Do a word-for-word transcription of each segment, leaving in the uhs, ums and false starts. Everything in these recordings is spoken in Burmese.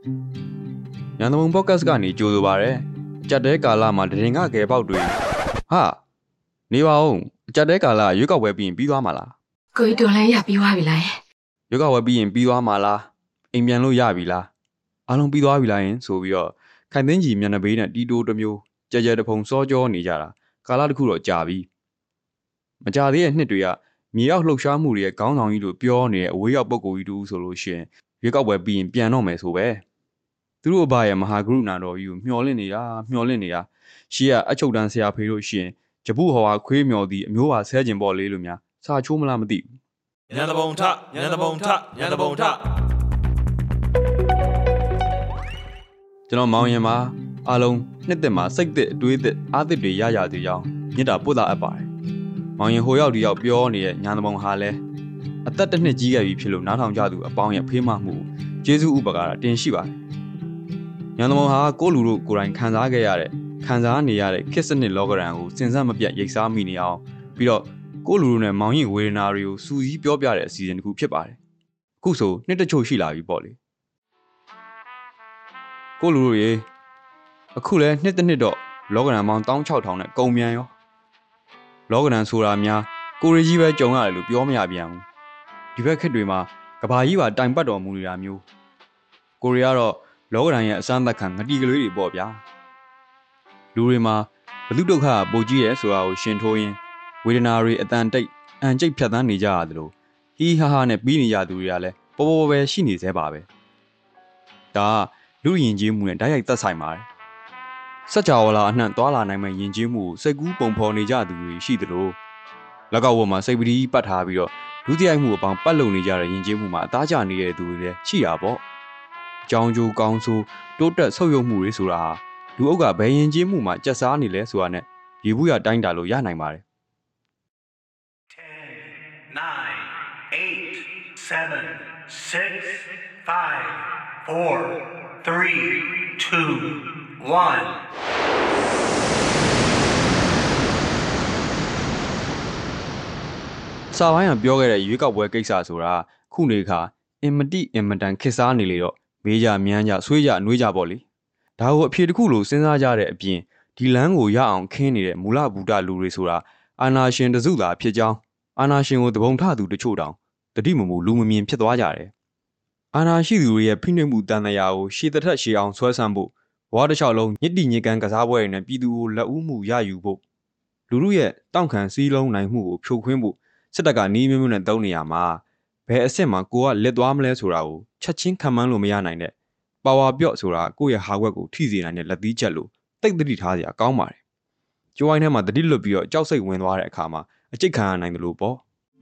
ညံသမုံ podcast ကနေကြိုဆိုပါရယ်အကြက်တဲကာလမှာတရင်ကကဲပေါက်တွေဟာနေပါဦးအကြက်တဲကာလရွေးကောက်ပွဲပြီးရင်ပြီးသွားမှာလားကိုကြီးတွန်လဲရပြီးသွားပြီလားရွေးကောက်ပွဲပြီးရင်ပြီးသွားမှာလားအိမ်ပြန်လို့ရပြီလားအားလုံးပြီးသွားပြီလားယင်ဆိုပြီးတော့ခိုင်သိန်းကြီးမျက်နှာဘေးနဲ့တီတိုတစ်မျိုးကြဲကြဲတဖုံစောကြောနေကြတာကာလတစ်ခုတော့ကြာပြီမကြာသေးတဲ့နှစ်တွေကမြေရောက်လှုပ်ရှားမှုတွေရဲ့ခေါင်းဆောင်ကြီးတို့ပြောနေတဲ့အဝေးရောက်ပုံကိုကြီးတူဆိုလို့ရှိရင်ရွေးကောက်ပွဲပြီးရင်ပြန်တော့မယ်ဆိုပဲသူတို့အဘရဲ့မဟာဂရုဏာတော်ကြီးကိုမျှော်လင့်နေတာမျှော်လင့်နေတာရှေ့ကအချုပ်တန်းဆရာဖေးလို့ရှိရင်ဂျပူဟော်ဟာခွေးမျော်သည်အမျိုးပါဆဲကျင်ပေါ်လေးလို့များစာချိုးမလားမသိဘူးညံတပုံထညံတပုံထညံတပုံထကျွန်တော်မောင်ရင်မှာအားလုံးနှစ်သက်မှာစိတ်သက်အတွေးသက်အားသက်တွေရရသေးကြောင်းမြစ်တာပို့တာအပ်ပါတယ်မောင်ရင်ဟိုရောက်ဒီရောက်ပြောနေတဲ့ညံတပုံဟာလဲအသက်တစ်နှစ်ကြီးခဲ့ပြီဖြစ်လို့နားထောင်ကြသူအပေါင်းရဲ့ဖေးမှမှုကျေးဇူးဥပကာရတင်ရှိပါတယ်ညံတမုံဟာကိုလူတို့ကိုယ်တိုင်ခံစားခဲ့ရတဲ့ခံစားနေရတဲ့ခစ်စနစ်လောကရန်ကိုစဉ်ဆက်မပြတ်ရိပ်စားမိနေအောင်ပြီးတော့ကိုလူတို့နဲ့မောင်ရင်ဝေဒနာတွေကိုစူးစီးပြောပြတဲ့အစီအစဉ်တစ်ခုဖြစ်ပါတယ်အခုဆိုနှစ်တချို့ရှိလာပြီပေါ့လေကိုလူတို့ရေအခုလဲနှစ်တစ်နှစ်တော့လောကရန်ပေါင်း၁၆ထောင်နဲ့ကုန်မြန်ရောလောကရန်ဆိုတာများကိုရီကြီးပဲကြုံရတယ်လို့ပြောမရပြန်ဘူးဒီဘက်ခက်တွေမှာကဘာကြီးပါတိုင်ပတ်တော်မူနေတာမျိုးကိုရီကတော့လောကရန်ရဲ့အစမ်းသက်ခံငတိကလေးတွေပေါ့ဗျာလူတွေမှာဘလူဒုက္ခပိုကြီးရဲဆိုတာကိုရှင်ထိုးရင်းဝေဒနာတွေအတန်တိတ်အန်ကျိတ်ဖြတ်သန်းနေကြရတယ်လို့ဟီးဟာဟာနဲ့ပြီးနေကြသူတွေကလည်းပေါ်ပေါ်ပဲရှိနေသေးပါပဲဒါလူယဉ်ကျေးမှုနဲ့ဓာတ်ရိုက်သက်ဆိုင်ပါတယ်စัจ java လာအနှံ့သွာလာနိုင်မဲ့ယဉ်ကျေးမှုကိုစိတ်ကူးပုံဖော်နေကြသူတွေရှိသလိုလက်ကောက်ဝတ်မှာစိတ်ပတိပတ်ထားပြီးတော့ဒုတိယမှုအပေါင်းပတ်လုံနေကြတဲ့ယဉ်ကျေးမှုမှာအသားကျနေတဲ့သူတွေလည်းရှိတာပေါ့ကြောင်ကြိုကောင်းဆိုတိုးတက်ဆုပ်ယုပ်မှုတွေဆိုတာဟာလူအုပ်ကဘယ်ရင်ကျေးမှုမှာကြက်စားနေလဲဆိုတာနဲ့ရေဘူးရတိုင်းတာလို့ရနိုင်ပါတယ် ten nine eight seven six five four three two one စာပိုင်းကပြောခဲ့တဲ့ရွေးကောက်ပွဲကိစ္စဆိုတာခုနေခါအင်မတိအင်မတန်ခစ်စားနေလေတော့မေးကြမြန်းကြဆွေးကြနှွေးကြပေါ့လေဒါကိုအဖြေတစ်ခုလို့စဉ်းစားကြတဲ့အပြင်ဒီလမ်းကိုရအောင်ခင်းနေတဲ့မူလဗုဒ္ဓလူတွေဆိုတာအာနာရှင်တစုသာဖြစ်ကြောင်းအာနာရှင်ကိုတပုံထသူတချို့တောင်တတိမမူလူမမြင်ဖြစ်သွားကြတယ်အာနာရှိသူတွေရဲ့ဖိနှိပ်မှုတန်တရားကိုရှေ့တစ်ထက်ရှေ့အောင်ဆွဲဆန့်ဖို့ဘဝတစ်လျှောက်လုံးညစ်တိညစ်ကန်ကစားပွဲတွေနဲ့ပြည်သူကိုလက်ဦးမှုရယူဖို့လူလူရဲ့တောင့်ခံစည်းလုံးနိုင်မှုကိုဖြိုခွင်းဖို့စစ်တပ်ကနီးမျိုးမျိုးနဲ့တုံးနေရမှာဘယ်အဆင့်မှာကိုကလက်သွားမလဲဆိုတာကိုချက်ချင်းခံမှန်းလို့မရနိုင်တဲ့ပါဝါပြော့ဆိုတာကိုယ့်ရဲ့ဟာခွက်ကိုထိစေနိုင်တဲ့လက်သီးချက်လို့တိတ်တတိထားစရာကောင်းပါတယ်ကြိုးဝိုင်းထဲမှာတတိလွတ်ပြီးတော့ကြောက်စိတ်ဝင်သွားတဲ့အခါမှာအကျိတ်ခံရနိုင်တယ်လို့ပေါ့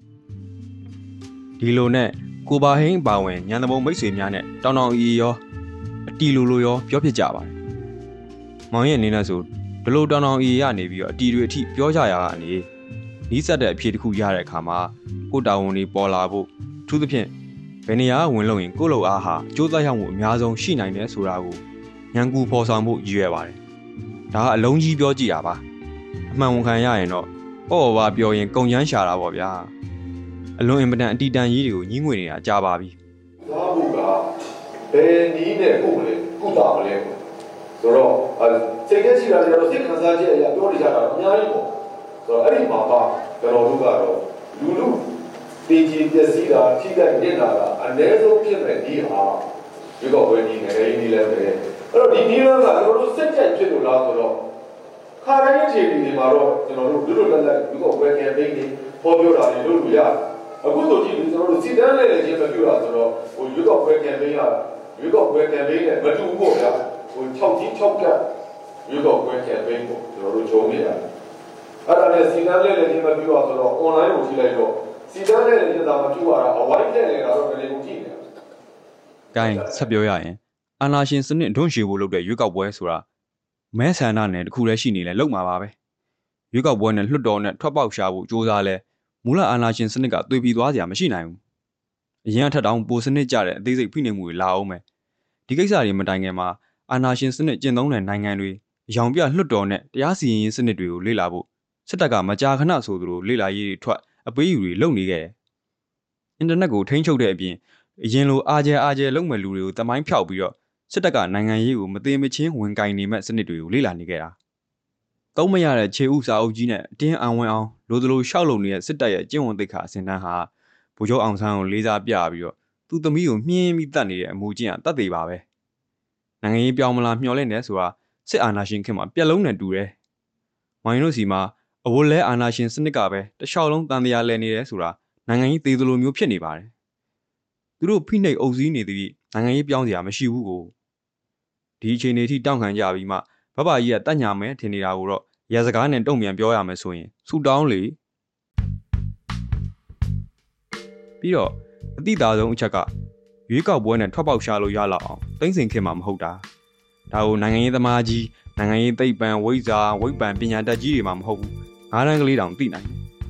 ဒီလိုနဲ့ကိုပါဟင်းပါဝင်ညံတမုံမိတ်ဆွေများနဲ့တောင်တောင်အီရောအတီလိုလိုရောပြောဖြစ်ကြပါတယ်မောင်ရဲ့အနေနဲ့ဆိုဒီလိုတောင်တောင်အီရနေပြီးတော့အတီတွေအထိပြောကြရတာအနေနီးစပ်တဲ့အဖြေတစ်ခုရတဲ့အခါမှာကိုတာဝန်တွေပေါ်လာဖို့အထူးသဖြင့်ဘယ်နေရာဝင်လို့ရင်ကိုယ့်လိုအားဟာအကျိုးသက်ရောက်မှုအများဆုံးရှိနိုင်တယ်ဆိုတာကိုဉာဏ်ကူဖော်ဆောင်ဖို့ရည်ရွယ်ပါတယ်ဒါကအလုံးကြီးပြောကြည့်တာပါအမှန်ဝန်ခံရရင်တော့ပေါ့ပါပြောရင်ကုံချမ်းရှာတာပေါ့ဗျာအလွန်အင်မတန်အတီတန်ကြီးတွေကိုညှင်းငွေနေတာကြားပါပြီသွားဖို့ကဘယ်နည်းနဲ့ပို့မလဲကုတာမလဲဆိုတော့စိတ်ထဲရှိတာတွေတော့စိတ်ခံစားချက်အရာပြောနေကြတာအများကြီးပေါ့ဆိုတော့အဲ့ဒီမှာပါကျွန်တော်တို့ကတော့လူလူတေချီပျက်စီးတာထိခိုက်နေတာကအနည်းဆုံးဖြစ်မဲ့ဒီဟာဒီကောဝယ်ဒီနဲ့ဒီလည်းပဲအဲ့တော့ဒီနည်းလမ်းကကျွန်တော်တို့စက်ကြိုက်ဖြစ်လို့လားဆိုတော့ခါတိုင်းအခြေအနေတွေမှာတော့ကျွန်တော်တို့လူလူလက်လက်ဒီကောဝယ်ကမ်ပိန်းတွေပေါ်ပြောတာတွေလုပ်လို့ရတယ်အခုဆိုကြည့်ကျွန်တော်တို့စီတန်းနဲ့လည်းချင်းမပြတာဆိုတော့ဟိုရွေးကောက်ပွဲကမ်ပိန်းကရွေးကောက်ပွဲကမ်ပိန်းနဲ့မတူဘူးပေါ့ဗျာဟို၆ကြီး၆ကတ်ရွေးကောက်ပွဲကမ်ပိန်းကိုကျွန်တော်တို့ဂျုံနေရတယ်အဲ့ဒါနဲ့စီတန်းနဲ့လည်းချင်းမပြတာဆိုတော့ online ကိုကြည့်လိုက်တော့စီတန်းနဲ့လည်းချင်းသာမပြတာအဝိုင်းနဲ့လည်းတော့တကယ်ကိုကြည့်နေတာ။ကိုင်းဆက်ပြောရရင်အာနာရှင်စနစ်ဒွန့်ရှည်ဖို့လုပ်တဲ့ရွေးကောက်ပွဲဆိုတာမဲဆန္ဒနဲ့တခုလည်းရှိနေလဲလုံမှာပါပဲ။ရွေးကောက်ပွဲနဲ့လွှတ်တော်နဲ့ထွက်ပေါက်ရှာဖို့ကြိုးစားလဲမူလအာနာရှင်စနစ်ကသွေးပြီးသွားစရာမရှိနိုင်ဘူး။အရင်အထက်တောင်ပိုစနစ်ကြတဲ့အသေးစိတ်ဖိနှိပ်မှုတွေလာအောင်မယ်။ဒီကိစ္စတွေမတိုင်ခင်မှာအာနာရှင်စနစ်ကျင့်သုံးတဲ့နိုင်ငံတွေအယောင်ပြလွှတ်တော်နဲ့တရားစီရင်ရေးစနစ်တွေကိုလေ့လာဖို့စစ်တပ်ကမကြာခဏဆိုသလိုလေ့လာရေးတွေထွက်အပေးယူတွေလုပ်နေခဲ့တယ်။အင်တာနက်ကိုထိန်းချုပ်တဲ့အပြင်အရင်လိုအားကျဲအားကျဲလုပ်မဲ့လူတွေကိုတမိုင်းဖြောက်ပြီးတော့စစ်တပ်ကနိုင်ငံရေးကိုမသိမချင်းဝင်ကင်နေမဲ့စနစ်တွေကိုလေ့လာနေခဲ့တာ။သုံးမရတဲ့ခြေဥစာအုပ်ကြီးနဲ့အတင်းအံဝင်အောင်လိုသလိုရှောက်လုံနေတဲ့စစ်တပ်ရဲ့ကျင့်ဝတ်သိက္ခာအစဉ်တန်းဟာဗိုလ်ချုပ်အောင်ဆန်းကိုလေးစားပြပြီးတော့သူ့သမီးကိုမြင်းပြီးတတ်နေတဲ့အမူအကျင့်ကတတ်သေးပါပဲ။နိုင်ငံရေးပြောင်းမလားမျှော်လင့်နေဆိုတာစစ်အာဏာရှင်ခင်မှာပြက်လုံးနဲ့တူတယ်။မိုင်းတို့စီမှာအဝတ်လဲအာဏာရှင်စနစ်ကပဲတခြားလုံးတန်တရားလဲနေတယ်ဆိုတာနိုင်ငံရေးသေးသလိုမျိုးဖြစ်နေပါတယ်။သူတို့ဖိနှိပ်အုပ်စီးနေသည့်နိုင်ငံရေးပြောင်းစရာမရှိဘူးကိုဒီအချိန်နေထိတောင်းခံကြပြီးမှဘဘကြီးကတက်ညာမယ်ထင်နေတာကိုတော့ရစကားနဲ့တုံ့ပြန်ပြောရမယ်ဆိုရင်ဆူတောင်းလေပြီးတော့အတိသားဆုံးအချက်ကရွေးကောက်ပွဲနဲ့ထွက်ပေါက်ရှာလို့ရလောက်အောင်တိမ့်စင်ခင်မှာမဟုတ်တာဒါကိုနိုင်ငံရေးသမားကြီးနိုင်ငံရေးသိပ္ပံဝိဇ္ဇာဝိပ္ပံပညာတတ်ကြီးတွေမှာမဟုတ်ဘူးငါးတန်းကလေးတောင်သိနိုင်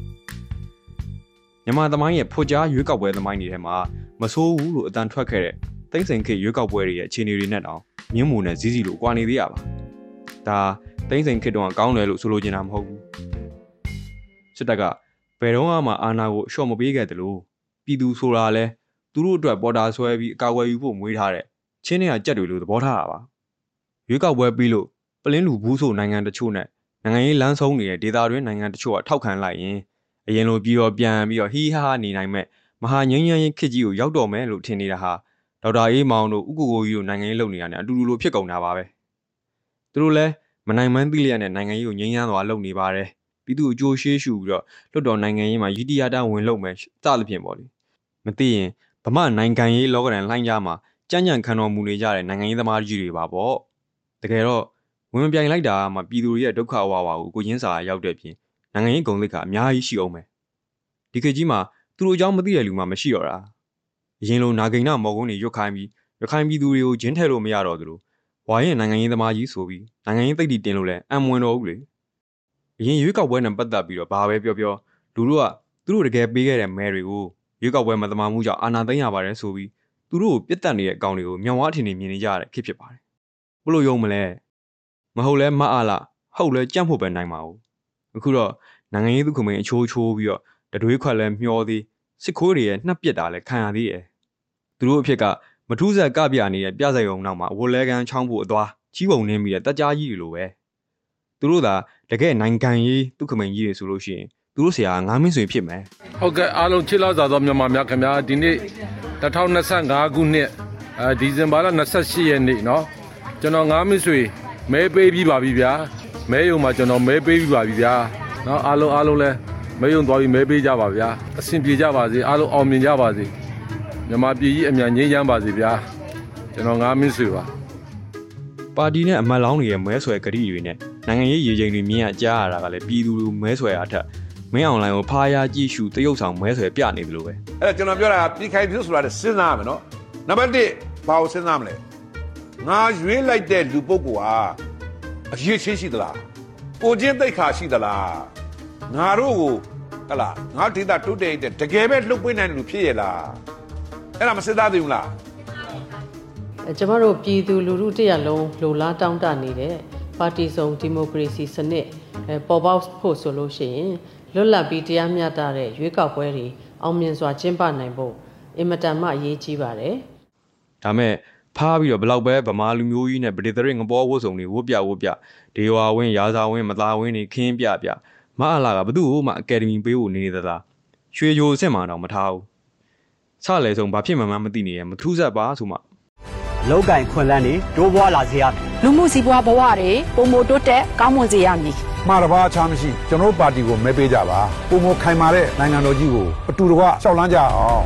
တယ်မြန်မာသမိုင်းရဲ့ဖွကြားရွေးကောက်ပွဲသမိုင်းတွေထဲမှာမဆိုးဘူးလို့အတန်ထွက်ခဲ့တဲ့တိမ့်စင်ခေရွေးကောက်ပွဲတွေရဲ့အခြေအနေတွေနဲ့တောင်မြင်းမူနဲ့ဇီးစီလိုကွာနေသေးရပါဒါတိမ့်စင်ခေတော့ကောင်းတယ်လို့ဆိုလိုချင်တာမဟုတ်ဘူးစစ်တပ်ကဘယ်တော့မှအာဏာကိုအလျှော့မပေးခဲ့တယ်လို့ပြည်သူဆိုတာလဲသူတို့အတွက်ပေါ်တာဆွဲပြီးအကာအကွယ်ယူဖို့မွေးထားတဲ့ချင်းတွေကကြက်တွေလို့သဘောထားတာပါရွေးကောက်ပွဲပြီးလို့ပလင်းလူဘူးဆိုနိုင်ငံတချို့နဲ့နိုင်ငံရေးလမ်းဆုံးနေတဲ့ဒေသတွင်းနိုင်ငံတချို့ကထောက်ခံလိုက်ရင်အရင်လိုပြီးတော့ပြန်ပြီးတော့ဟီးဟားဟားနေနိုင်မဲ့မဟာငင်းငင်းရင်ခစ်ကြီးကိုရောက်တော့မယ်လို့ထင်နေတာဟာဒေါက်တာအေးမောင်တို့ဥက္ကိုကိုကြီးတို့နိုင်ငံရေးလုပ်နေတာနဲ့အတူတူလိုဖြစ်ကုန်တာပါပဲသူတို့လည်းမနိုင်မှန်းသိလျက်နဲ့နိုင်ငံရေးကိုငြိမ်းချမ်းစွာလုပ်နေပါတယ်ပြည်သူအကျိုးရှေးရှုပြီးတော့လွတ်တော်နိုင်ငံရေးမှာရည်တည်ရတာဝင်လုပ်မယ်စသဖြင့်ပေါ့လေမသိရင်ဗမာနိုင်ငံရေးလောကရန်လှိုင်းကြားမှာကြမ်းကြမ်းခံတော်မူနေကြတဲ့နိုင်ငံရေးသမားကြီးတွေပါပေါ့တကယ်တော့ဝင်ပြိုင်လိုက်တာမှပြည်သူတွေရဲ့ဒုက္ခဝါဝါကိုကိုရင်းစာရောက်တဲ့ပြင်နိုင်ငံရေးဂုဏ်သိက္ခာအများကြီးရှိအောင်ပဲဒီခေတ်ကြီးမှာသူတို့အကြောင်းမသိတဲ့လူမှမရှိတော့တာအရင်လိုနာဂိဏမော်ကုန်းတွေရွတ်ခိုင်းပြီးရခိုင်ပြည်သူတွေကိုဂျင်းထဲလို့မရတော့သလိုဝါရင်နိုင်ငံရေးသမားကြီးဆိုပြီးနိုင်ငံရေးသိက္ခာတင်လို့လဲအံမဝင်တော့ဘူးလေအရင်ရွေးကောက်ပွဲနဲ့ပတ်သက်ပြီးတော့ဘာပဲပြောပြောလူတို့ကသူတို့တကယ်ပေးခဲ့တဲ့မဲတွေကိုရွေးကောက်ပွဲမသမာမှုကြောင့်အာဏာသိမ်းရပါတယ်ဆိုပြီးသူတို့ကိုပြစ်တက်နေတဲ့အကောင်တွေကိုမြောင်ဝါထင်နေမြင်နေကြရတဲ့ခေတ်ဖြစ်ပါတယ်ဘလို့ယုံမလဲမဟုတ်လဲမအားလားဟုတ်လဲကြံ့ဖို့ပဲနိုင်ပါဘူးအခုတော့နိုင်ငံရေးသူခမိန်အချိုးချိုးပြီးတော့တတွေးခွက်လဲမျောသေးစစ်ခိုးတွေရဲ့နှက်ပစ်တာလဲခံရသေးတယ်သူတို့အဖြစ်ကမထူးဆက်ကပြနေတဲ့ပြဆိုင်ုံနောက်မှာဝလဲကန်ချောင်းဖို့အသွားကြီးပုံနှင်းပြီးတဲ့တက်ကြားကြီးတွေလိုပဲသူတို့သာတကယ်နိုင်ငံရေးသူခမိန်ကြီးတွေဆိုလို့ရှိရင်သူတို့ဆရာငါးမင်းဆွေဖြစ်မယ်ဟုတ်ကဲ့အားလုံးချစ်လောက်စွာသောမြန်မာများခင်ဗျာဒီနေ့two thousand twenty-fiveခုနှစ်အဲဒီဇင်ဘာလtwenty-eightရက်နေ့เนาะကျွန်တော်ငါးမင်းဆွေမဲပေးပြီးပါပြီဗျာမဲယုံမှာကျွန်တော်မဲပေးပြီးပါပြီဗျာเนาะအားလုံးအားလုံးလဲမဲယုံသွားပြီးမဲပေးကြပါဗျာအဆင်ပြေကြပါစေအားလုံးအောင်မြင်ကြပါစေမြန်မာပြည်ကြီးအမြန်ငြိမ်းချမ်းပါစေဗျာကျွန်တော်ငါးမင်းဆွေပါပါတီနဲ့အမတ်လောင်းတွေရဲ့မဲဆွယ်ကတိတွေနဲ့နိုင်ငံရေးရေချိန်တွေမြင်ရကြားရတာကလည်းပြည်သူလူမဲဆွယ်အားထက်မင်းအွန်လိုင်းကိုဖားရကြည့်ရှုတရုပ်ဆောင်မဲဆွယ်ပြနေသလိုပဲအဲ့ဒါကျွန်တော်ပြောတာပြည်ခိုင်ပြည်ဆိုတာစဉ်းစားရမယ်နော်နံပါတ်oneဘာကိုစဉ်းစားမလဲငါရွေးလိုက်တဲ့လူပုဂ္ဂိုလ်ဟာအရေးချင်းရှိသလားကိုချင်းသိက္ခာရှိသလားငါတို့ကိုဟလာငါဒေတာတိုးတက်တဲ့တကယ်ပဲလှုပ်ပွေးနိုင်တဲ့လူဖြစ်ရလားအဲ့ဒါမစဉ်းစားသေးဘူးလားကျမတို့ပြည်သူလူထုတရလုံးလိုလားတောင်းတနေတဲ့ပါတီစုံဒီမိုကရေစီစနစ်ပေါ်ပေါက်ဖို့ဆိုလို့ရှိရင်လွတ်လပ်ပြီးတရားမျှတတဲ့ရွေးကောက်ပွဲတွေအောင်မြင်စွာကျင်းပနိုင်ဖို့အင်မတန်မှအရေးကြီးပါတယ်ဒါမဲ့ဖားပြီးတော့ဘလောက်ပဲဗမာလူမျိုးကြီးနဲ့ဗဒေသရငပေါ်ဝတ်စုံတွေဝတ်ပြဝတ်ပြဒေဝဝင်းရာဇာဝင်းမသားဝင်းတွေခင်းပြပြမအလာကဘသူ့ဟိုမှအကယ်ဒမီပေးဖို့နေနေသလားရွှေချိုအစ်စ်မှတော့မထားဘူးစလေဆုံးဘာဖြစ်မှမှမသိနေရမထူးဆက်ပါဆိုမှလောက်ကင်ခွန်လန်းနေတိုးပွားလာစေရမယ်လူမှုစီးပွားဘဝတွေပုံမတိုးတက်ကောင်းမွန်စေရမည်မှားတစ်ပါးချမရှိကျွန်တော်ပါတီကိုမဲပေးကြပါပုံမခိုင်မာတဲ့နိုင်ငံတော်ကြီးကိုအတူတကွရှောက်လန်းကြအောင်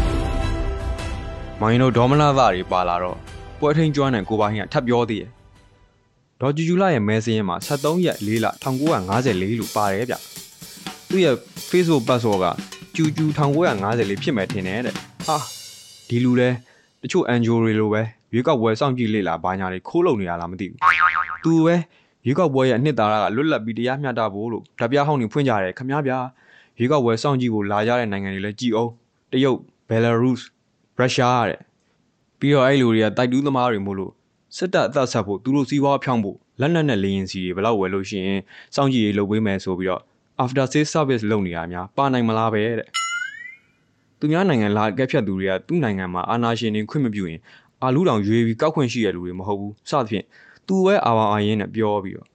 မိုင်းတို့ဒေါမလာသားတွေပါလာတော့ပွဲထိန်ကျွမ်းတဲ့ကိုပါဟင်းကထပ်ပြောသေးတယ်ဒေါ်ဂျူဂျူလာရဲ့မဲစင်းမှာseventeenရက်fourလnineteen fifty-fourလို့ပါတယ်ဗျသူ့ရဲ့ Facebook password ကကျူကျူnineteen fifty-fourဖြစ်မယ်ထင်တယ်တဲ့ဟာဒီလူလဲတချို့အန်ဂျိုတွေလိုပဲရွေးကောက်ပွဲစောင့်ကြည့်လေ့လာဘာညာတွေခိုးလုံနေရလားမသိဘူးသူပဲရွေးကောက်ပွဲရဲ့အနှစ်သာရကလွတ်လပ်ပြီးတရားမျှတဖို့လို့ဓာပြဟောင်းတွေဖွင့်ကြတယ်ခမည်းဗျာရွေးကောက်ပွဲစောင့်ကြည့်ဖို့လာကြတဲ့နိုင်ငံတွေလည်းကြည်အောင်တရုတ်ဘယ်လာရုစ်ရုရှားတဲ့ပြီးတော့အဲ့လူတွေကတိုက်တူးသမားတွေမို့လို့စစ်တပ်အသက်ဆက်ဖို့သူတို့စီးပွားဖြောင်းဖို့လက်နက်နဲ့လေရင်စီတွေဘယ်လောက်ဝယ်လို့ရှိရင်စောင့်ကြည့်ရေးလုပ်ပေးမယ်ဆိုပြီးတော့ after sales service လုပ်နေတာများပါနိုင်မလားပဲတဲ့သူများနိုင်ငံလာကက်ဖြတ်သူတွေကသူ့နိုင်ငံမှာအာဏာရှင်တွေခွင့်မပြုရင်အာလူတောင်ရွေပြီးကောက်ခွင့်ရှိရလူတွေမဟုတ်ဘူးစသဖြင့်သူပဲအာပါအာရင်နဲ့ပြောပြီးတော့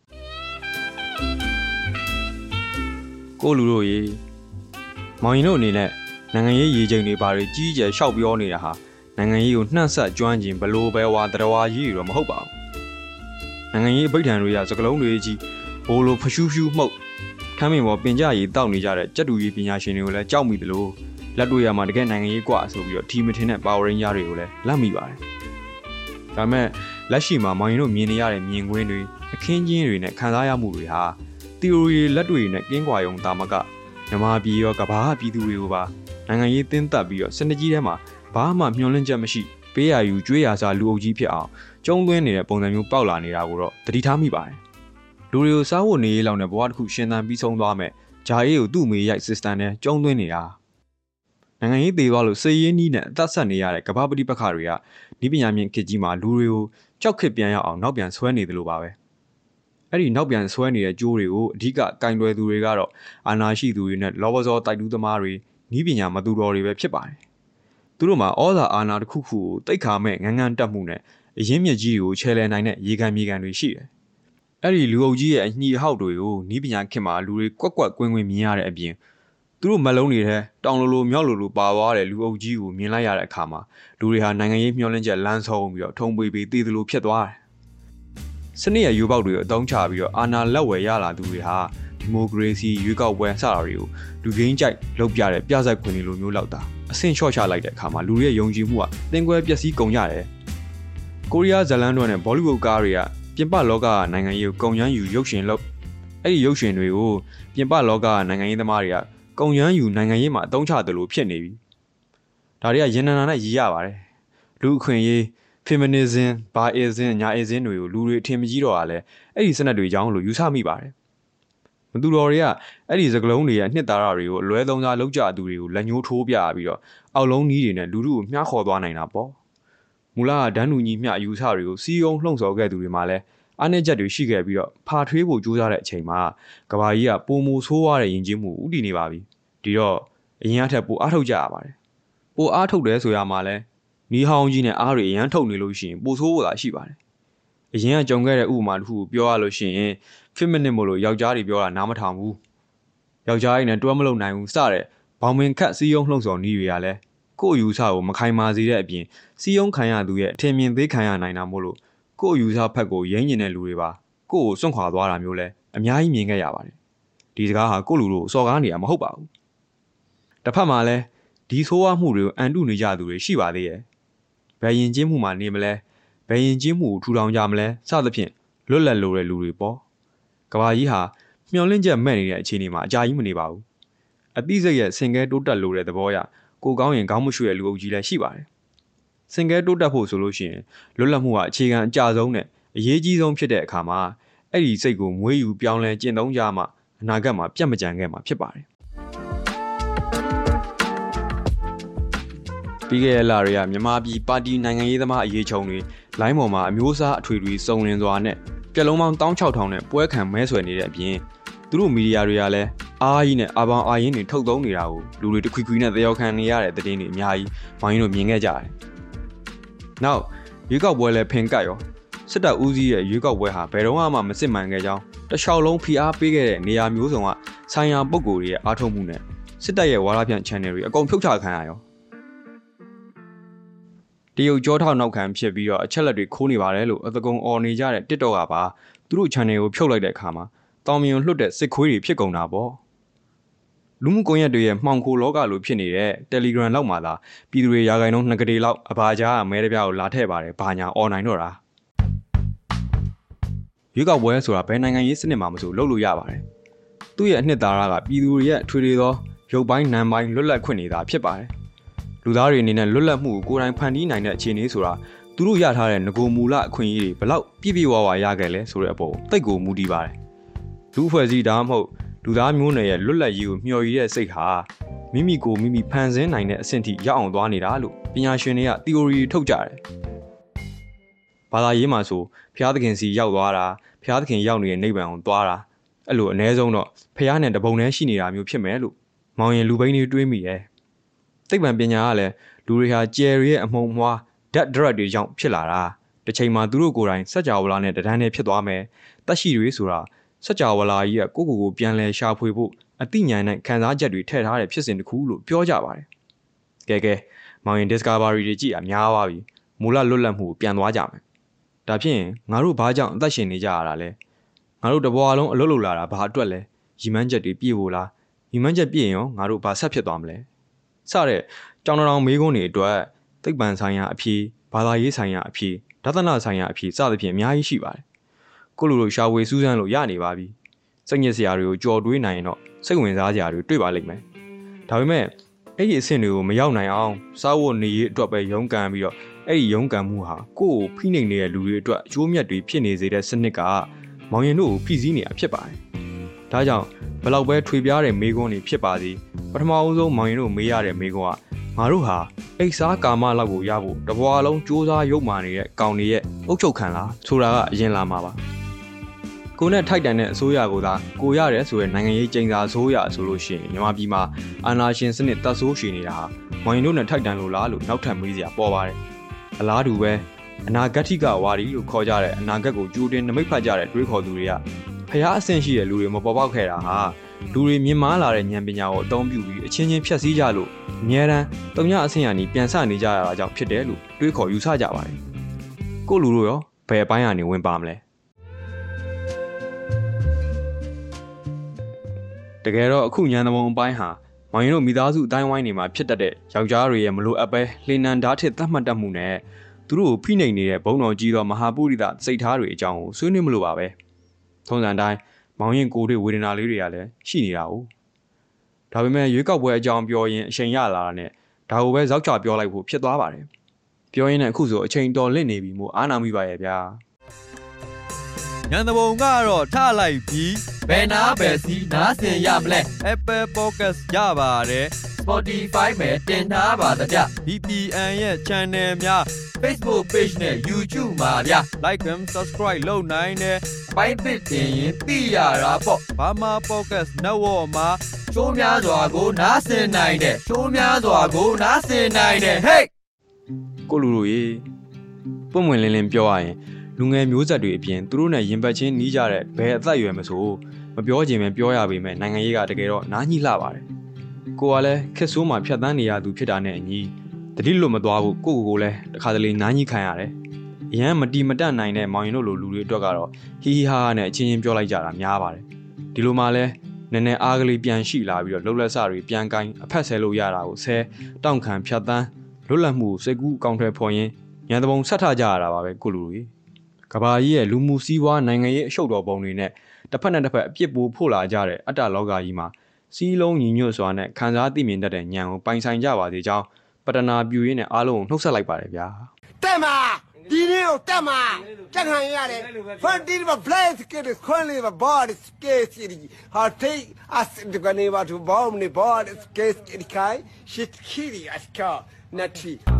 ကိုလူတို့ရေမောင်ရင်တို့အနေနဲ့နိုင်ငံရေးရေချိန်တွေဘာတွေကြီးကျယ်ရှောက်ပြောနေတာဟာနိုင်ငံရေးကိုနှံ့ဆက်ကျွမ်းကျင်ဘလို့ပဲဝါတရဝါကြီးတော့မဟုတ်ပါဘူးနိုင်ငံရေးအပိဋ္ဌာန်တွေကစကလုံးတွေကြီးဘိုးလိုဖရှူးဖျူးမှုတ်ထမ်းမင်ပေါ်ပင်ကြရေးတောက်နေကြတဲ့ကြက်တူကြီးပညာရှင်တွေကိုလည်းကြောက်မိသလိုလက်တွေ့ရမှာတကယ်နိုင်ငံရေးกว่าဆိုပြီးတော့ထီမထင်တဲ့ပါဝရင်းရတွေကိုလည်းလက်မိပါတယ်ဒါပေမဲ့လက်ရှိမှာမောင်ရင်တို့မြင်နေရတဲ့မြင်ကွင်းတွေအခင်းကျင်းတွေနဲ့ခံစားရမှုတွေဟာသီအိုရီလက်တွေ့နဲ့ကင်းကွာယုံတာမကမြန်မာပြည်ရောကမ္ဘာပြည်သူတွေကိုပါနိုင်ငံရေးတင်းတက်ပြီးတော့စနစ်ကြီးထဲမှာဘာမှမျှော်လင့်ချက်မရှိပေးရယူကြွေးရစားလူအုပ်ကြီးဖြစ်အောင်ကျုံးသွင်းနေတဲ့ပုံစံမျိုးပေါက်လာနေတာကိုတော့သတိထားမိပါတယ်လူတွေကိုစားဖို့နေရေးလောက်နဲ့ဘဝတစ်ခုရှင်သန်ပြီးဆုံးသွားမယ်ဂျာအေးကိုသူ့မေရိုက် system နဲ့ကျုံးသွင်းနေတာနိုင်ငံရေးသေးသွားလို့စေရေးနီးနဲ့အသက်ဆက်နေရတဲ့ကမ္ဘာပဋိပက္ခတွေကဒီပညာမြင့်ခေတ်ကြီးမှာလူတွေကိုကြောက်ခစ်ပြန်ရအောင်နောက်ပြန်ဆွဲနေတယ်လို့ပါပဲအဲ့ဒီနောက်ပြန်ဆွဲနေတဲ့ကြိုးတွေကိုအဓိကကင်တွယ်သူတွေကတော့အာဏာရှိသူတွေနဲ့လောဘဇောတိုက်တူးသမားတွေနီးပညာမသူတော်တွေပဲဖြစ်ပါတယ်သူတို့မှာဩဇာအာဏာတစ်ခုခုကိုတိတ်ခါမဲ့ငန်းငန်းတက်မှုနဲ့အရင်းမြစ်ကြီးကိုချဲလဲနိုင်တဲ့ရေကန်မြေကန်တွေရှိတယ်အဲ့ဒီလူအုပ်ကြီးရဲ့အညှိအဟောက်တွေကိုနီးပညာခင်မှာလူတွေကွက်ကွက်ကွင်းကွင်းမြင်ရတဲ့အပြင်သူတို့မလုံးတွေထဲတောင်လိုလိုမြောက်လိုလိုပါသွားတဲ့လူအုပ်ကြီးကိုမြင်လိုက်ရတဲ့အခါမှာလူတွေဟာနိုင်ငံရေးမျှော်လင့်ချက်လမ်းဆုံးပြီးတော့ထုံပွေပြီးတည်သလိုဖြစ်သွားတယ်။စနစ်ရရွေးကောက်တွေကိုအသုံးချပြီးတော့အာဏာလက်ဝယ်ရလာသူတွေဟာဒီမိုကရေစီရွေးကောက်ပွဲစတာတွေကိုလူရင်းကြိုက်လုပ်ပြတဲ့ပြဿနာခွင်တွေလိုမျိုးလောက်တာအဆင့်လျှော့ချလိုက်တဲ့အခါမှာလူတွေရဲ့ယုံကြည်မှုကတင်ကွဲပျက်စီးကုန်ရတယ်။ကိုရီးယားဇလန်တို့နဲ့ဘောလိဝုဒ်ကားတွေကပြင်ပလောကနိုင်ငံရေးကိုကုန်ရမ်းယူရုပ်ရှင်လုပ်အဲ့ဒီရုပ်ရှင်တွေကိုပြင်ပလောကနိုင်ငံရေးသမားတွေကကုန်ရမ်းယူနိုင်ငံရေးမှာအသုံးချတယ်လို့ဖြစ်နေပြီဒါတွေကရင်နန္ဒာနဲ့ရည်ရပါတယ်လူအခွင့်အရေး feminism ဘာ ism ညာ ism တွေကိုလူတွေအထင်မကြီးတော့တာလဲအဲ့ဒီစနစ်တွေကြောင်းလို့ယူဆမိပါတယ်မသူတော်တွေကအဲ့ဒီစကလုံးတွေရဲ့နှစ်သာရတွေကိုအလွဲသုံးစားလောက်ကြသူတွေကိုလက်ညှိုးထိုးပြပြီးတော့အောက်လုံးနီးတွေနဲ့လူလူကိုမျှခေါ်သွားနိုင်တာပေါ့မူလကဒန်းတူညီမျှအယူဆတွေကိုစီးအောင်လှုံ့ဆော်ခဲ့သူတွေမှာလဲအားနည်းချက်တွေရှိခဲ့ပြီးတော့ဖာထွေးဖို့ကြိုးစားတဲ့အချိန်မှာကဘာကြီးကပုံမူဆိုးရတဲ့ယဉ်ကျေးမှုဥတည်နေပါပြီဒီတော့အရင်အထက်ပိုအားထုတ်ကြရပါတယ်ပိုအားထုတ်တယ်ဆိုရမှာလဲနီးဟောင်းကြီးနဲ့အားတွေအရန်ထုတ်နေလို့ရှိရင်ပိုဆိုးဖို့သာရှိပါတယ်အရင်ကကြုံခဲ့တဲ့ဥပမာတစ်ခုကိုပြောရလို့ရှိရင်fifteenမို့လို့ယောက်ျားတွေပြောတာနားမထောင်ဘူးယောက်ျားတွေနဲ့တွဲမလုပ်နိုင်ဘူးစတဲ့ဘောင်မင်ခတ်စီးယုံလှုံ့ဆော်နီးတွေကလည်းကိုယ့်အယူဆကိုမခိုင်မာစေတဲ့အပြင်စီးယုံခံရသူရဲ့အထင်မြင်သေးခံရနိုင်တာမို့လို့ကိုယ့်အယူဆဖက်ကိုရင်းကျင်တဲ့လူတွေပါကိုယ့်ကိုစွန့်ခွာသွားတာမျိုးလဲအများကြီးမြင်ခဲ့ရပါတယ်ဒီစကားဟာကိုယ့်လူတို့စော်ကားနေတာမဟုတ်ပါဘူးတစ်ဖက်မှာလဲဒီဆိုးဝါးမှုတွေကိုအန်တုနေကြသူတွေရှိပါသေးရဲ့ဘယ်ရင်ကျင်းမှုမှာနေမလဲဘယ်ရင်ကျင်းမှုကိုထူထောင်ကြမလဲစသဖြင့်လွတ်လပ်လိုတဲ့လူတွေပေါ့ကဘာကြီးဟာမျောလင့်ချက်မဲ့နေတဲ့အခြေအနေမှာအကြာကြီးမနေပါဘူးအသိစိတ်ရဲ့စင်ကဲတိုးတက်လိုတဲ့သဘောရကိုကောင်းရင်ကောင်းမှုရွှေတဲ့လူအုပ်ကြီးလည်းရှိပါတယ်စင်ကဲတိုးတက်ဖို့ဆိုလို့ရှိရင်လွတ်လပ်မှုကအခြေခံအကျဆုံးနဲ့အရေးကြီးဆုံးဖြစ်တဲ့အခါမှာအဲ့ဒီစိတ်ကိုမွေးယူပြောင်းလဲကျင့်သုံးကြမှအနာဂတ်မှာပြတ်မကြံခဲ့မှာဖြစ်ပါတယ်ပြီးခဲ့တဲ့လတွေကမြန်မာပြည်ပါတီနိုင်ငံရေးသမားအရေးချုံတွေလိုင်းပေါ်မှာအမျိုးအစားအထွေထွေစုံလင်စွာနဲ့ပြက်လုံးပေါင်းone thousand six thousandနဲ့ပွဲခံမဲဆွယ်နေတဲ့အပြင်သူတို့မီဒီယာတွေကလည်းအားကြီးနဲ့အာပေါင်းအာရင်းတွေထုတ်သုံးနေတာကိုလူတွေတခွီခွီနဲ့သရောက်ခံနေရတဲ့သတင်းတွေအများကြီးမိုင်းတို့မြင်ခဲ့ကြတယ်။နောက်ရွေးကောက်ပွဲလည်းဖင်ကတ်ရောစစ်တပ်ဦးစီးရဲ့ရွေးကောက်ပွဲဟာဘယ်တော့မှမစစ်မှန်ခဲ့ကြောင်းတခြားလုံးဖိအားပေးခဲ့တဲ့နေရာမျိုးစုံကဆိုင်ရာပုဂ္ဂိုလ်တွေရဲ့အားထုတ်မှုနဲ့စစ်တပ်ရဲ့ဝါဒဖြန့် channel တွေအကုန်ဖြုတ်ချခံရရောတရုတ်ကြောထောက်နောက်ခံဖြစ်ပြီးတော့အချက်လက်တွေခိုးနေပါတယ်လို့အသကုံအော်နေကြတဲ့ TikTok ကပါသူတို့ channel ကိုဖြုတ်လိုက်တဲ့အခါမှာတောင်မြုံလွတ်တဲ့စစ်ခွေးတွေဖြစ်ကုန်တာပေါ့လူမှုကွန်ရက်တွေရဲ့မှောင်ခိုလောကလိုဖြစ်နေတဲ့ Telegram လောက်မှာလာပြည်သူတွေရာဂိုင်နှုန်းနှစ်ကလေးလောက်အဘာကြားမဲတပြားကိုလာထည့်ပါတယ်ဘာညာអော်နိုင်တော့တာရွေးကောက်ပွဲဆိုတာဘယ်နိုင်ငံရေးစနစ်မှာမဆိုလုပ်လို့ရပါတယ်သူ့ရဲ့အနှစ်သာရကပြည်သူတွေရဲ့အထွေထွေသောရုပ်ပိုင်းနာမ်ပိုင်းလွတ်လပ်ခွင့်နေတာဖြစ်ပါတယ်လူသားတွေအနေနဲ့လွတ်လပ်မှုကိုကိုယ်တိုင်ဖန်တီးနိုင်တဲ့အခြေအနေဆိုတာသူတို့ရထားတဲ့ငကိုမူလအခွင့်အရေးတွေဘလောက်ပြည့်ပြည့်ဝဝရခဲ့လဲဆိုတဲ့အပေါ်တိတ်ကိုမူတည်ပါတယ်လူဖွဲ့စည်းဒါမှမဟုတ်လူသားမျိုးနွယ်ရဲ့လွတ်လပ်ရေးကိုမျှော်ရည်တဲ့စိတ်ဟာမိမိကိုမိမိဖန်ဆင်းနိုင်တဲ့အဆင့်ထိရောက်အောင်သွားနေတာလို့ပညာရှင်တွေက theory ထုတ်ကြတယ်ဘာသာရေးမှာဆိုဘုရားသခင်စီရောက်သွားတာဘုရားသခင်ရောက်နေတဲ့နိဗ္ဗာန်ကိုသွားတာအဲ့လိုအ ਨੇ ဆုံးတော့ဘုရားနဲ့တပုံနဲ့ရှိနေတာမျိုးဖြစ်မယ်လို့မောင်ရင်လူပိန်းတွေတွေးမိတယ်သိပ္ပံပညာကလည်းလူတွေဟာကျယ်ရဲ့အမုံမွှားဒဓာတ်ဒရက်တွေကြောင့်ဖြစ်လာတာတစ်ချိန်မှာသူတို့ကိုယ်တိုင်စัจ java လာနဲ့တဒန်းနဲ့ဖြစ်သွားမယ်တက်ရှိတွေဆိုတာစัจ java လာကြီးကကိုကိုကိုပြန်လဲရှာဖွေဖို့အသိဉာဏ်နဲ့ခံစားချက်တွေထည့်ထားတဲ့ဖြစ်စဉ်တစ်ခုလို့ပြောကြပါတယ်ကဲကဲမောင်ရင် discovery တွေကြည့်အများပါပြီမူလလွတ်လပ်မှုပြန်သွားကြမယ်ဒါဖြင့်ငါတို့ဘာကြောင့်အသက်ရှင်နေကြရတာလဲငါတို့တဘွားလုံးအလုပ်လုပ်လာတာဘာအတွက်လဲရီမန်းချက်တွေပြည့်ဖို့လားရီမန်းချက်ပြည့်ရင်ငါတို့ဘာဆက်ဖြစ်သွားမလဲစတဲ့ကြောင်တောင်မေးခွန်းတွေအတွက်သိပ္ပံဆိုင်ရာအဖြေဘာသာရေးဆိုင်ရာအဖြေဒသနဆိုင်ရာအဖြေစသဖြင့်အများကြီးရှိပါတယ်ကိုလိုလိုရှာဝေစူးစမ်းလို့ရနေပါပြီစိတ်ညစ်စရာတွေကိုကြော်တွေးနိုင်ရင်တော့စိတ်ဝင်စားစရာတွေတွေ့ပါလိမ့်မယ်ဒါပေမဲ့အဲ့ဒီအဆင့်တွေကိုမရောက်နိုင်အောင်စားဝတ်နေရေးအတွက်ပဲရုန်းကန်ပြီးတော့အဲ့ဒီရုန်းကန်မှုဟာကိုယ့်ကိုဖိနှိပ်နေတဲ့လူတွေအတွက်အကျိုးမြတ်တွေဖြစ်နေစေတဲ့စနစ်ကမောင်ရင်တို့ကိုဖိစီးနေတာဖြစ်ပါတယ်ဒါကြောင့်ဘယ်လောက်ပဲထွေပြားတဲ့မေးခွန်းတွေဖြစ်ပါစေပထမအဦးဆုံးမောင်ရင်တို့မေးရတဲ့မေးခွန်းကငါတို့ဟာအိတ်စားကာမလောက်ကိုရဖို့တဘွားလုံးစူးစမ်းရုပ်မာနေတဲ့ကောင်တွေရဲ့အုပ်ချုပ်ခံလားဆိုတာကအရင်လာမှာပါကိုနဲ့ထိုက်တန်တဲ့အစိုးရကိုသာကိုရတယ်ဆိုတဲ့နိုင်ငံရေးကျင်းစာအစိုးရဆိုလို့ရှိရင်မြန်မာပြည်မှာအာဏာရှင်စနစ်တပ်ဆိုးရှိနေတာဟာမောင်ရင်တို့နဲ့ထိုက်တန်လို့လားလို့နောက်ထပ်မေးစရာပေါ်ပါတယ်အလားတူပဲအနာဂတ်ထိကဝါဒီလို့ခေါ်ကြတဲ့အနာဂတ်ကိုကြိုတင်နမိတ်ဖတ်ကြတဲ့တွေးခေါ်သူတွေကဖျားအဆင့်ရှိတဲ့လူတွေမပေါ်ပေါက်ခဲ့တာဟာလူတွေမြင်မာလာတဲ့ဉာဏ်ပညာကိုအသုံးပြုပြီးအချင်းချင်းဖျက်ဆီးကြလို့အများတန်းတုံညအဆင့်ရနီပြန်ဆနေကြရတာကြောင့်ဖြစ်တယ်လို့တွေးခေါ်ယူဆကြပါတယ်ကိုလူတို့ရောဘယ်အပိုင်းကနေဝင်ပါမလဲတကယ်တော့အခုညံသဘုံအပိုင်းဟာမောင်ရင်တို့မိသားစုအတိုင်းဝိုင်းနေမှာဖြစ်တတ်တဲ့ယောက်ျားတွေရဲ့မလိုအပ်ပဲလှေနံဓာတ်ထစ်သတ်မှတ်တတ်မှုနဲ့သူတို့ကိုဖိနှိပ်နေတဲ့ဘုံတော်ကြီးသောမဟာပုရိသစိတ်ထားတွေအကြောင်းကိုဆွေးနွေးမလို့ပါပဲထုံးစံတိုင်းမောင်ရင်ကိုတွေဝေဒနာလေးတွေကလည်းရှိနေတာ哦ဒါပေမဲ့ရွေးကောက်ပွဲအကြောင်းပြောရင်အချိန်ရလာတာနဲ့ဒါကိုပဲဇောက်ချပြောလိုက်ဖို့ဖြစ်သွားပါတယ်ပြောရင်းနဲ့အခုဆိုအချိန်တော်လင့်နေပြီမို့အားနာမိပါရဲ့ဗျာညံတဘုံကတော့ထလိုက်ပြီးဘယ်နာဘယ်စီနားဆင်ရမလဲ Apple Podcast ရပါတယ် Spotify ပဲတင်ထားပါတကြ ဗီ ပီ အန် ရဲ့ channel များ Facebook page နဲ့ YouTube မှာဗျ Like and subscribe လုပ်နိုင်တယ်ပိုင်းသစ်တင်ရင်သိရတာပေါ့ဘာမှ Podcast Network မှာရှိုးများစွာကိုနားဆင်နိုင်တယ်ရှိုးများစွာကိုနားဆင်နိုင်တယ်ဟေးကိုလူတို့ရေပုံဝင်လင်းလင်းပြောရရင်လူငယ်မျိုးဆက်တွေအပြင်သူတို့နဲ့ရင်ပတ်ချင်းနီးကြတဲ့ဘယ်အသက်အရွယ်မဆိုမပြောချင်ပဲပြောရပေမဲ့နိုင်ငံရေးကတကယ်တော့နားညှိလှပါတယ်ကိုကလည်းခက်ဆိုးမှဖြတ်တန်းနေရသူဖြစ်တာနဲ့အညီတတိလွတ်မသွားဘူးကိုကိုကိုလည်းတခါတလေနားညှိခံရတယ်အရန်မတီမတက်နိုင်တဲ့မောင်ရင်တို့လိုလူတွေအတွက်ကတော့ဟီဟီဟာဟာနဲ့အချင်းချင်းပြောလိုက်ကြတာများပါတယ်ဒီလိုမှလည်းနည်းနည်းအားကလေးပြန်ရှိလာပြီးတော့လှုပ်လက်စတွေပြန်ကိုင်းအဖက်ဆဲလို့ရတာကိုဆဲတောင့်ခံဖြတ်တန်းလွတ်လပ်မှုစိတ်ကူးအကောင့်ထဲဖော်ရင်းညံတဘုံဆက်ထကြရတာပါပဲကိုလူတွေကဘာကြီးရဲ့လူမှုစည်းဝါးနိုင်ငံရေးအရှုပ်တော်ပုံတွေနဲ့တစ်ဖက်နဲ့တစ်ဖက်အပြစ်ပိုးဖို့လာကြတဲ့အတ္တလောကကြီးမှာစီးလုံးညီညွတ်စွာနဲ့ခံစားသိမြင်တတ်တဲ့ဉာဏ်ကိုပိုင်ဆိုင်ကြပါစေကြောင်းပတနာပြူရင်းနဲ့အားလုံးကိုနှုတ်ဆက်လိုက်ပါတယ်ဗျာတက်မှာဒီနေ့ကိုတက်မှာကြက်ခံရတယ်ဖန်တီးမှာ place ကတဲ့ခွန်လေးမှာ body case ကြီးဟာတိတ်အစဒီကနေပါသူဘောင်းနေ body case ကြီးခိုင် shit kitty အစကနတ်တီ